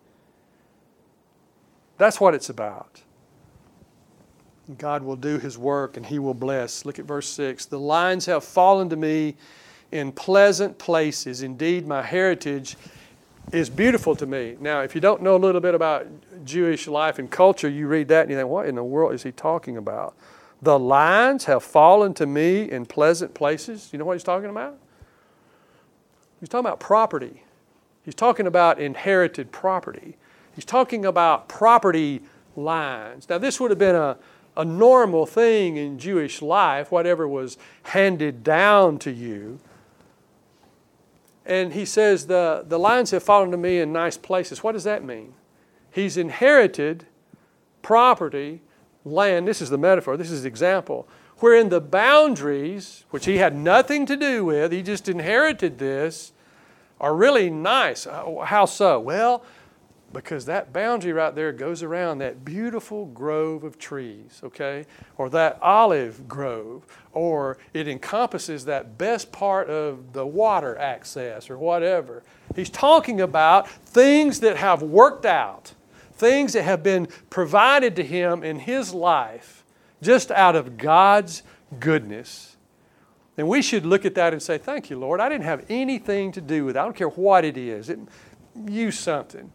That's what it's about. God will do His work and He will bless. Look at verse six. The lines have fallen to me in pleasant places. Indeed, my heritage is beautiful to me. Now, if you don't know a little bit about Jewish life and culture, you read that and you think, what in the world is he talking about? The lines have fallen to me in pleasant places. You know what he's talking about? He's talking about property. He's talking about inherited property. He's talking about property lines. Now, this would have been a, a normal thing in Jewish life, whatever was handed down to you. And he says, the, the lines have fallen to me in nice places. What does that mean? He's inherited property, land. This is the metaphor. This is the example. Wherein the boundaries, which he had nothing to do with, he just inherited this, are really nice. How so? Well, because that boundary right there goes around that beautiful grove of trees, okay? Or that olive grove. Or it encompasses that best part of the water access or whatever. He's talking about things that have worked out. Things that have been provided to him in his life just out of God's goodness. And we should look at that and say, thank you, Lord. I didn't have anything to do with it. I don't care what it is. It, use something.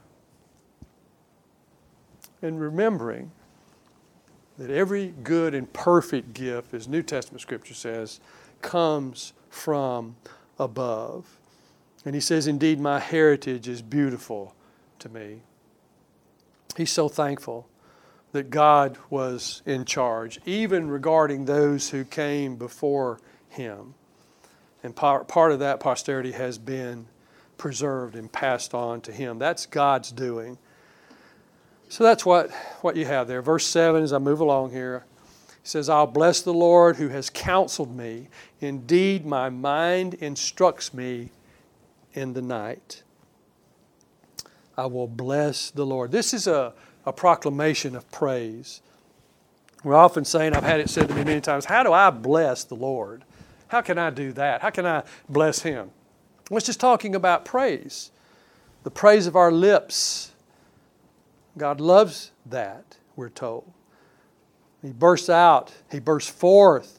And remembering that every good and perfect gift, as New Testament Scripture says, comes from above. And he says, indeed, my heritage is beautiful to me. He's so thankful that God was in charge, even regarding those who came before him. And part, part of that posterity has been preserved and passed on to him. That's God's doing. So that's what, what you have there. Verse seven, as I move along here, he says, I'll bless the Lord who has counseled me. Indeed, my mind instructs me in the night. I will bless the Lord. This is a, a proclamation of praise. We're often saying, I've had it said to me many times, how do I bless the Lord? How can I do that? How can I bless Him? Well, it's just talking about praise. The praise of our lips. God loves that, we're told. He bursts out, He bursts forth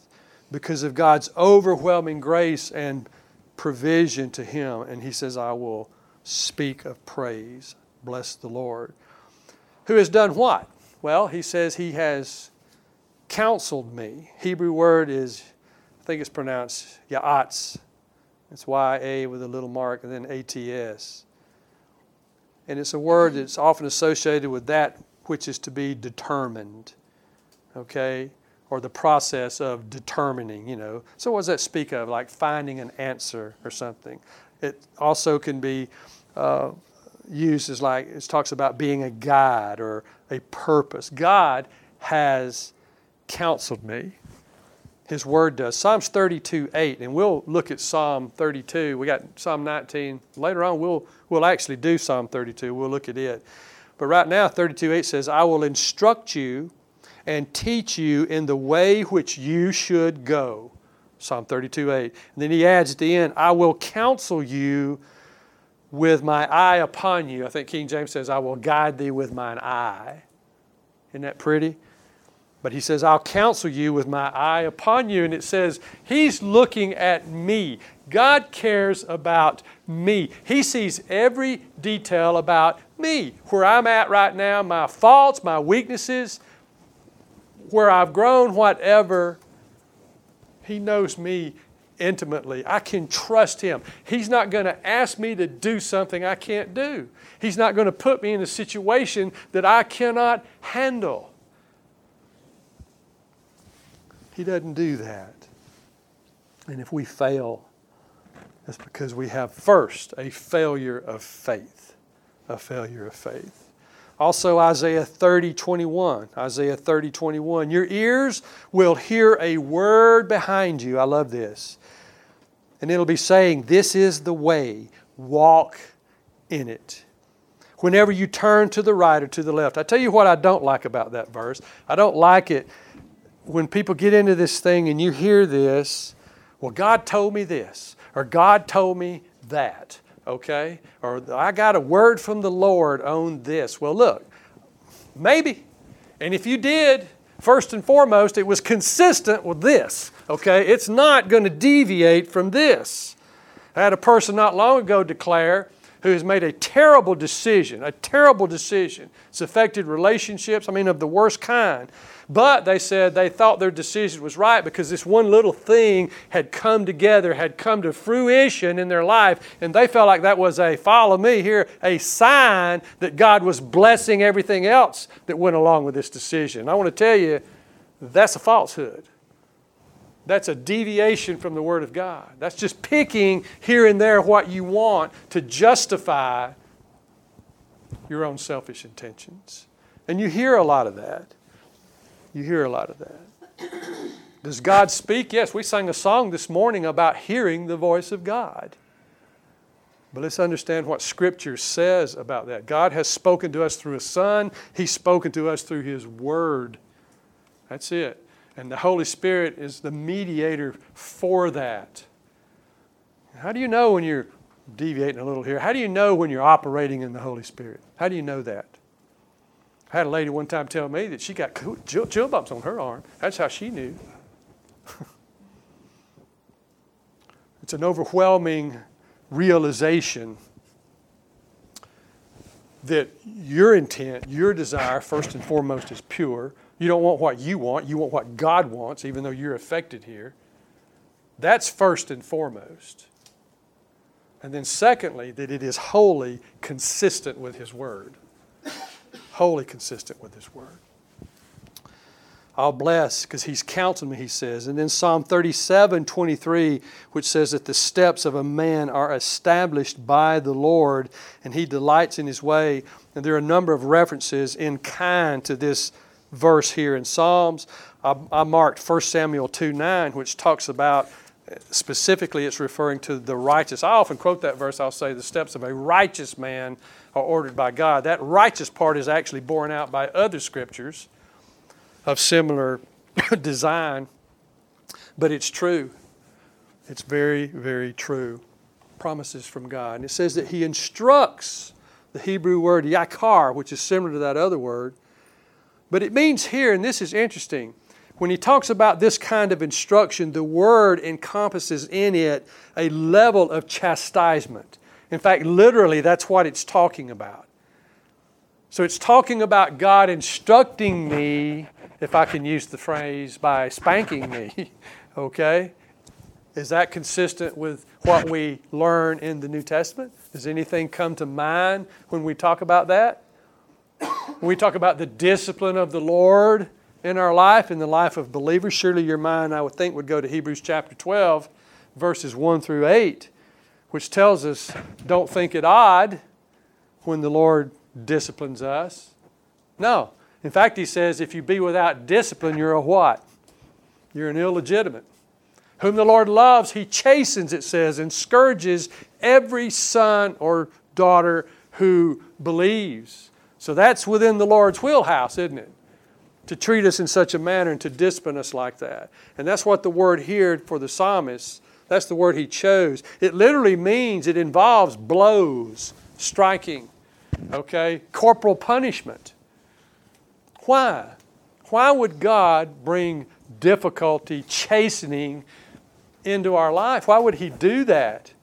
because of God's overwhelming grace and provision to him. And he says, I will speak of praise. Bless the Lord. Who has done what? Well, he says he has counseled me. Hebrew word is, I think it's pronounced ya'atz. It's Y A with a little mark and then A T S. And it's a word that's often associated with that which is to be determined. Okay? Or the process of determining, you know. So what does that speak of? Like finding an answer or something. It also can be uh, used as like, it talks about being a guide or a purpose. God has counseled me. His word does. Psalms thirty-two eight, and we'll look at Psalm thirty-two. We got Psalm nineteen. Later on, we'll, we'll actually do Psalm thirty-two. We'll look at it. But right now, thirty-two eight says, I will instruct you and teach you in the way which you should go. Psalm thirty-two eight. And then he adds at the end, I will counsel you with my eye upon you. I think King James says, I will guide thee with mine eye. Isn't that pretty? But he says, I'll counsel you with my eye upon you. And it says, he's looking at me. God cares about me. He sees every detail about me. Where I'm at right now, my faults, my weaknesses, where I've grown, whatever. He knows me intimately. I can trust him. He's not going to ask me to do something I can't do. He's not going to put me in a situation that I cannot handle. He doesn't do that. And if we fail, that's because we have first a failure of faith. A failure of faith. Also Isaiah thirty twenty-one. Isaiah thirty twenty-one. Your ears will hear a word behind you. I love this. And it'll be saying, this is the way. Walk in it. Whenever you turn to the right or to the left. I tell you what I don't like about that verse. I don't like it when people get into this thing and you hear this, well, God told me this, or God told me that, okay? Or I got a word from the Lord on this. Well, look, maybe. And if you did, first and foremost, it was consistent with this, okay? It's not going to deviate from this. I had a person not long ago declare who has made a terrible decision, a terrible decision. It's affected relationships, I mean, of the worst kind. But they said they thought their decision was right because this one little thing had come together, had come to fruition in their life, and they felt like that was a, follow me here, a sign that God was blessing everything else that went along with this decision. I want to tell you, that's a falsehood. That's a deviation from the Word of God. That's just picking here and there what you want to justify your own selfish intentions. And you hear a lot of that. You hear a lot of that. Does God speak? Yes, we sang a song this morning about hearing the voice of God. But let's understand what Scripture says about that. God has spoken to us through His Son. He's spoken to us through His Word. That's it. And the Holy Spirit is the mediator for that. How do you know when you're deviating a little here? How do you know when you're operating in the Holy Spirit? How do you know that? I had a lady one time tell me that she got chill, chill bumps on her arm. That's how she knew. It's an overwhelming realization that your intent, your desire, first and foremost, is pure. You don't want what you want. You want what God wants, even though you're affected here. That's first and foremost. And then secondly, that it is wholly consistent with His Word. Wholly consistent with His Word. I'll bless because He's counseled me, he says. And then Psalm thirty-seven twenty-three, which says that the steps of a man are established by the Lord and He delights in His way. And there are a number of references in kind to this verse here in Psalms. I, I marked First Samuel two nine, which talks about, specifically it's referring to the righteous. I often quote that verse. I'll say the steps of a righteous man are ordered by God. That righteous part is actually borne out by other scriptures of similar design. But it's true. It's very, very true. Promises from God. And it says that He instructs, the Hebrew word yakar, which is similar to that other word. But it means here, and this is interesting, when he talks about this kind of instruction, the word encompasses in it a level of chastisement. In fact, literally, that's what it's talking about. So it's talking about God instructing me, if I can use the phrase, by spanking me. Okay? Is that consistent with what we learn in the New Testament? Does anything come to mind when we talk about that? When we talk about the discipline of the Lord in our life, in the life of believers, surely your mind, I would think, would go to Hebrews chapter twelve, verses one through eight, which tells us, don't think it odd when the Lord disciplines us. No. In fact, he says, if you be without discipline, you're a what? You're an illegitimate. Whom the Lord loves, He chastens, it says, and scourges every son or daughter who believes. So that's within the Lord's wheelhouse, isn't it? To treat us in such a manner and to discipline us like that. And that's what the word here for the psalmist, that's the word he chose. It literally means, it involves blows, striking, okay, corporal punishment. Why? Why would God bring difficulty, chastening into our life? Why would He do that?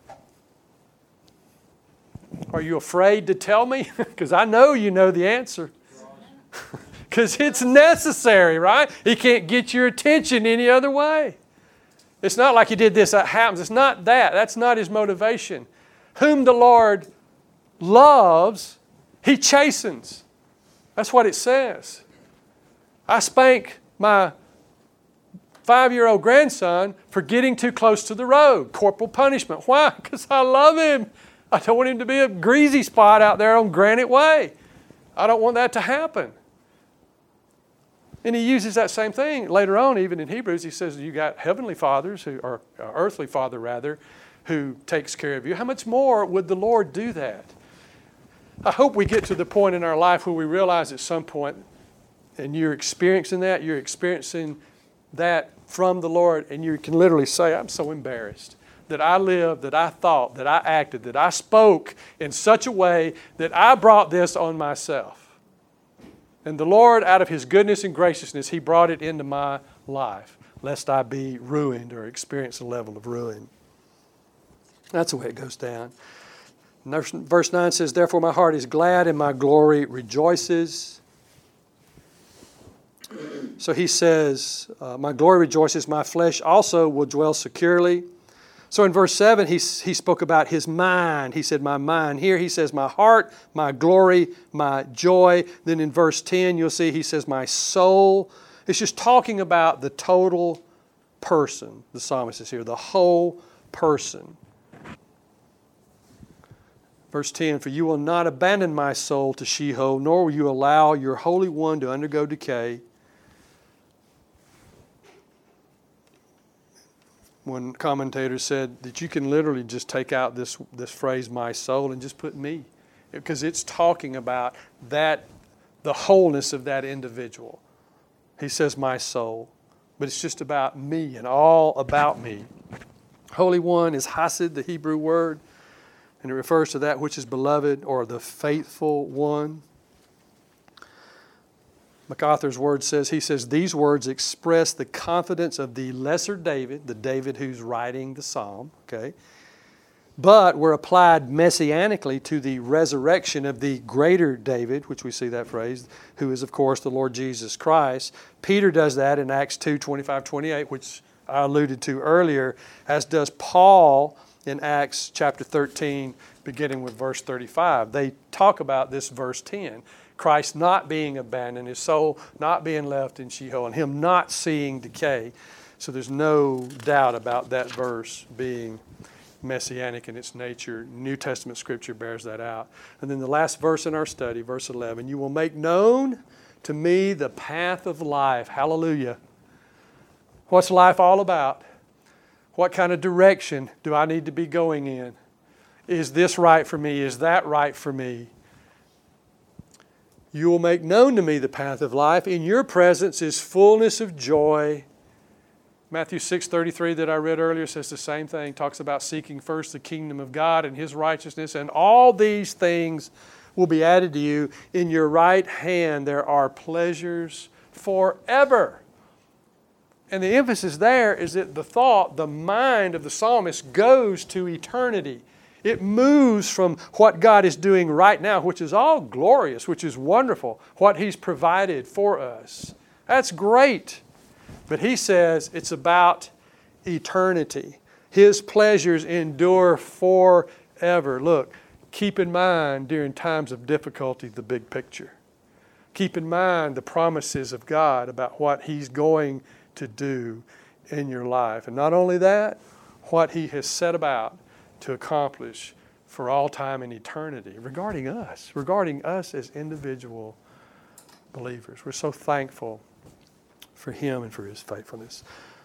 Are you afraid to tell me? Because I know you know the answer. Because it's necessary, right? He can't get your attention any other way. It's not like He did this, that happens. It's not that. That's not His motivation. Whom the Lord loves, He chastens. That's what it says. I spank my five-year-old grandson for getting too close to the road. Corporal punishment. Why? Because I love him. I don't want him to be a greasy spot out there on Granite Way. I don't want that to happen. And he uses that same thing later on, even in Hebrews. He says, you got heavenly fathers, who or uh, earthly father rather, who takes care of you. How much more would the Lord do that? I hope we get to the point in our life where we realize at some point, and you're experiencing that, you're experiencing that from the Lord, and you can literally say, I'm so embarrassed that I lived, that I thought, that I acted, that I spoke in such a way that I brought this on myself. And the Lord, out of His goodness and graciousness, He brought it into my life, lest I be ruined or experience a level of ruin. That's the way it goes down. Verse nine says, therefore my heart is glad and my glory rejoices. So he says, uh, my glory rejoices, my flesh also will dwell securely. So in verse seven, he, he spoke about his mind. He said, my mind. Here he says, my heart, my glory, my joy. Then in verse ten, you'll see he says, my soul. It's just talking about the total person. The psalmist is here, the whole person. Verse ten, for you will not abandon my soul to Sheol, nor will you allow your Holy One to undergo decay. One commentator said that you can literally just take out this, this phrase, my soul, and just put me. Because it's talking about that, the wholeness of that individual. He says, my soul. But it's just about me and all about me. Holy One is Hesed, the Hebrew word. And it refers to that which is beloved or the faithful one. MacArthur's word says, he says, these words express the confidence of the lesser David, the David who's writing the psalm, okay, but were applied messianically to the resurrection of the greater David, which we see that phrase, who is, of course, the Lord Jesus Christ. Peter does that in Acts two, twenty-five, twenty-eight, which I alluded to earlier, as does Paul in Acts chapter thirteen, beginning with verse thirty-five. They talk about this verse ten. Christ not being abandoned, His soul not being left in Sheol, and Him not seeing decay. So there's no doubt about that verse being messianic in its nature. New Testament Scripture bears that out. And then the last verse in our study, verse eleven, you will make known to me the path of life. Hallelujah. What's life all about? What kind of direction do I need to be going in? Is this right for me? Is that right for me? You will make known to me the path of life. In your presence is fullness of joy. Matthew six thirty-three that I read earlier says the same thing. Talks about seeking first the kingdom of God and His righteousness, and all these things will be added to you. In your right hand there are pleasures forever. And the emphasis there is that the thought, the mind of the psalmist goes to eternity. It moves from what God is doing right now, which is all glorious, which is wonderful, what He's provided for us. That's great. But he says it's about eternity. His pleasures endure forever. Look, keep in mind during times of difficulty the big picture. Keep in mind the promises of God about what He's going to do in your life. And not only that, what He has set about to accomplish for all time and eternity regarding us, regarding us as individual believers. We're so thankful for Him and for His faithfulness.